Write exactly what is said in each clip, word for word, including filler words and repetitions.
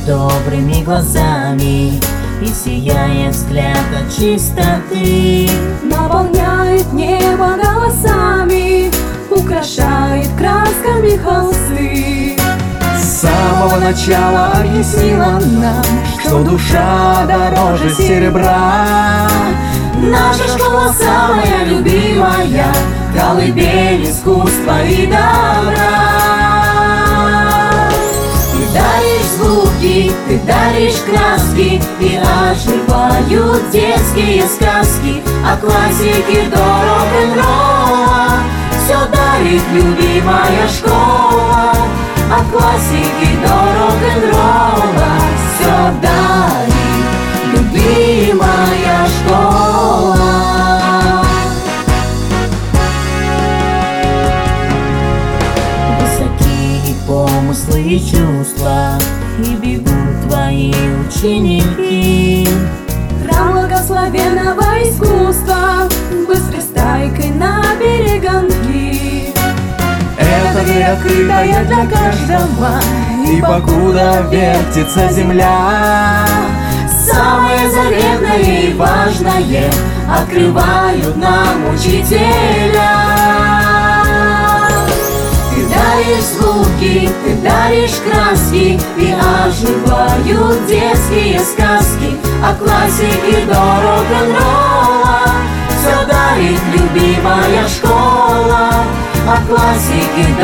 добрыми глазами и сияет взгляд от чистоты. Наполняет небо голосами, украшает красками холсты. С самого начала объяснила нам, что душа дороже серебра. Наша школа самая любимая, колыбель искусства и добра. Ты даришь звуки, ты даришь краски, и оживают детские сказки. О классике до рок-н-ролла все дарит любимая школа. От классики до рок-н-ролла все дарит любимая школа. Высокие помыслы и чувства, и бегут твои ученики. Храм благословенного искусства, быстрой стайкой на перегонки. Эта дверь открытая для каждого, и покуда вертится земля, самое заветное и важное открывают нам учителя. Ты даришь звуки, ты даришь краски, и оживают детские сказки. От классики до рок-н-ролла все дарит любимая школа. От классики до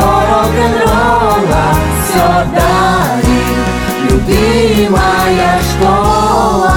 рок-н-ролла все дарит любимая школа.